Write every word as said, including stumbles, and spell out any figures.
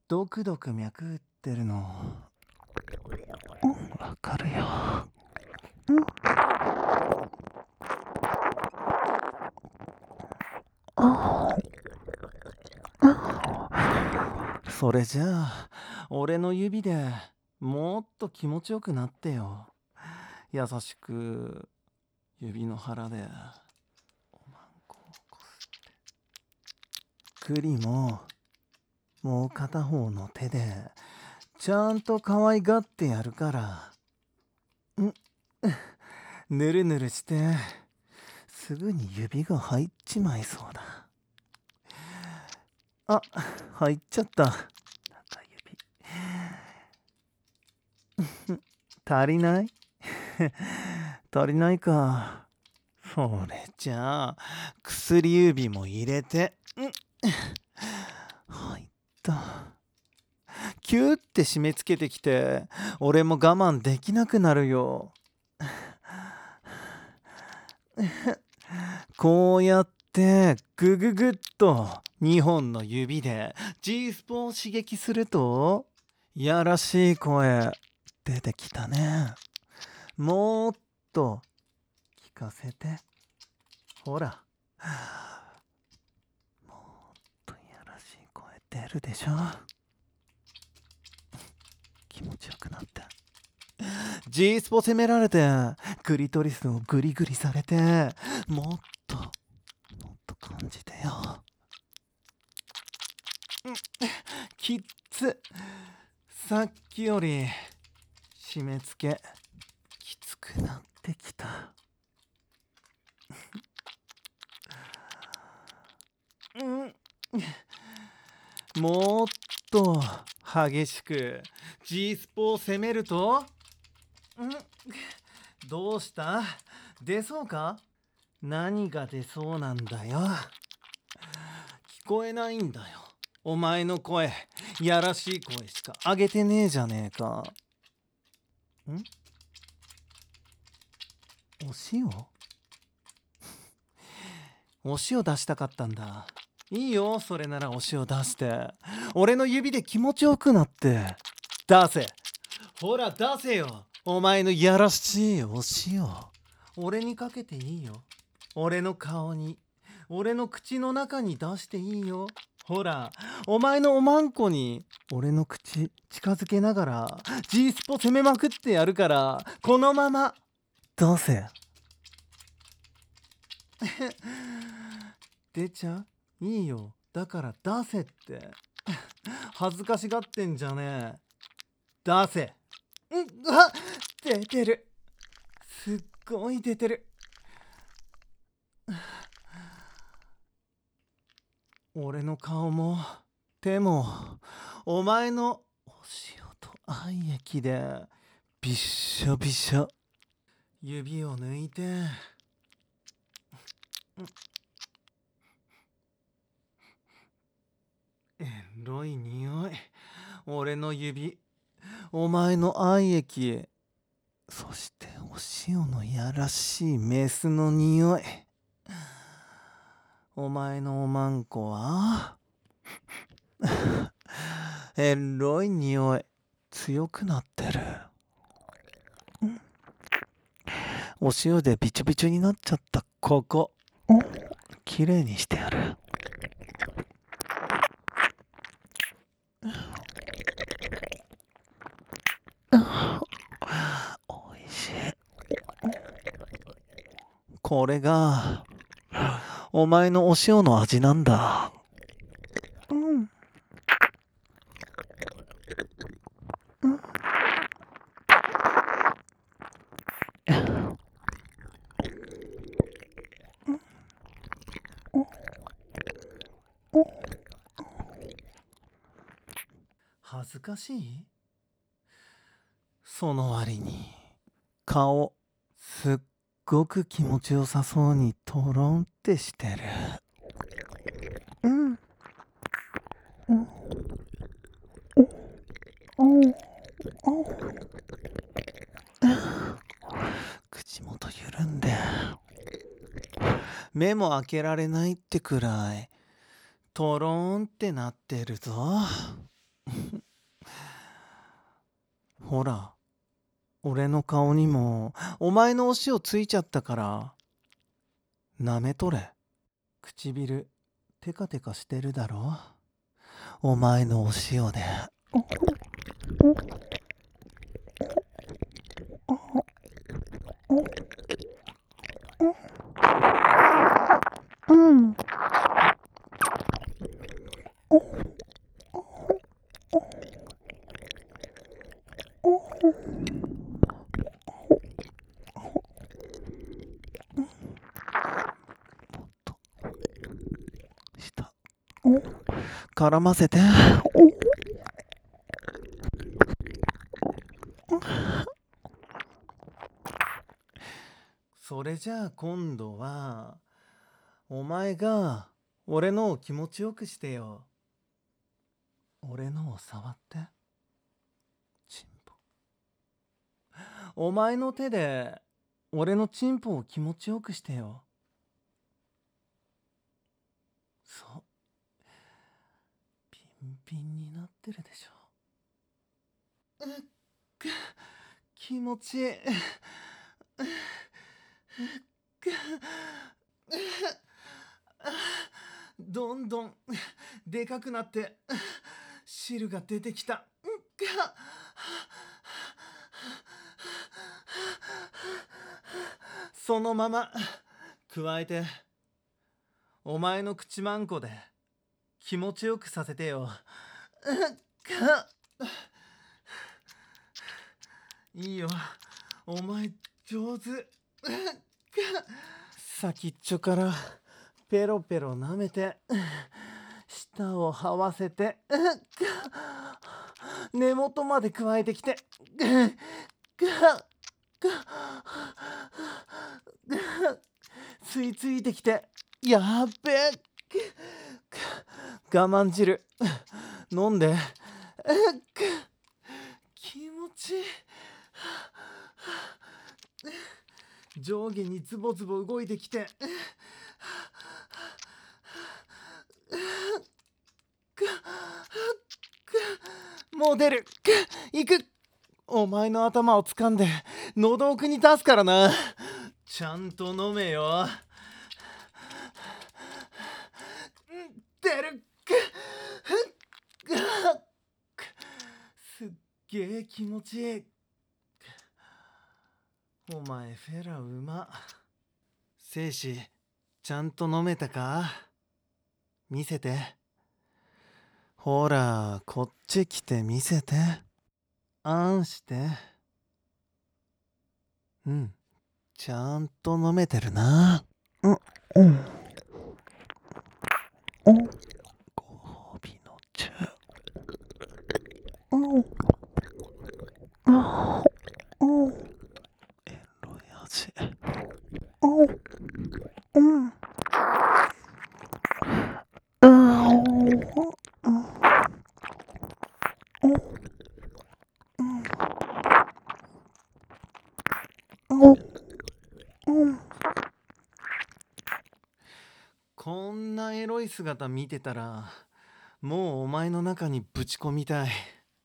ドクドク脈打ってるの。うん、わかるよ。うん、ああ、それじゃあ、俺の指でもっと気持ちよくなってよ。優しく指の腹でおまんこをこす。栗ももう片方の手でちゃんと可愛がってやるから。んぬるぬるしてすぐに指が入っちまいそうだ。あ、入っちゃった。中指。足りない足りないか。それじゃあ薬指も入れて。ん入った。キューって締め付けてきて俺も我慢できなくなるよ。こうやってグググッとにほんの指で G スポを刺激するとやらしい声出てきたね。もっと聞かせて。ほら、もっとやらしい声出るでしょ。気持ちよくなって G スポ攻められてクリトリスをグリグリされてもっともっと感じてよ。きっつ。さっきより締め付けきつくなってきた。うん、もっと激しく G スポを攻めると。んどうした？出そうか？何が出そうなんだよ。聞こえないんだよ。お前の声、やらしい声しか上げてねえじゃねえか。ん？お塩？お塩出したかったんだ。いいよ、それならお塩出して。俺の指で気持ちよくなって。出せ。ほら出せよ。お前のやらしいお塩。俺にかけていいよ。俺の顔に。俺の口の中に出していいよ。ほら、お前のおまんこに俺の口近づけながら G スポ攻めまくってやるから、このまま出せ。出ちゃう？いいよ。だから出せって。恥ずかしがってんじゃねえ。出せ。んあ、出てる。すっごい出てる。俺の顔も手もお前のお塩と愛液でびっしょびしょ。指を抜いて。エロい匂い。俺の指、お前の愛液、そしてお塩のやらしいメスの匂い。お前のおまんこはエロい匂い強くなってる。お塩でびちょびちょになっちゃったここ、きれいにしてやる。おいしい。これがお前のお塩の味なんだ。うん。うん。恥ずかしい？その割に顔すっごく気持ちよさそうにトロンってしてる。うん。うん。口元緩んで目も開けられないってくらいトローンってなってるぞ。 ほら、俺の顔にもお前のお塩ついちゃったから舐めとれ。唇テカテカしてるだろ、お前のお塩で。うん。下絡ませて。それじゃあ今度はお前が俺のを気持ちよくしてよ。俺のを触って。チンポ。お前の手で俺のチンポを気持ちよくしてよ。そう。ピンピンになってるでしょ。うっく気持ちいい。どんどんでかくなって汁が出てきた。そのまま加えてお前の口マンコで気持ちよくさせてよ。いいよ、お前上手。先っちょからペロペロ舐めて舌を這わせて根元まで加えてきて吸い付いてきて、やっべえ、我慢汁飲んで。気持ちいい。上下にズボズボ動いてきて、もう出る。行く。お前の頭を掴んで喉奥に出すからな。ちゃんと飲めよ。出る。すっげえ気持ちいい。お前フェラうま。精子ちゃんと飲めたか？見せて。ほらこっち来て見せて。あんして。うん、ちゃんと飲めてるな。うん、うん。ご褒美のチュー。うん。あうん。エロい味。うん。うん。うん。こんなエロい姿見てたらもうお前の中にぶち込みたい。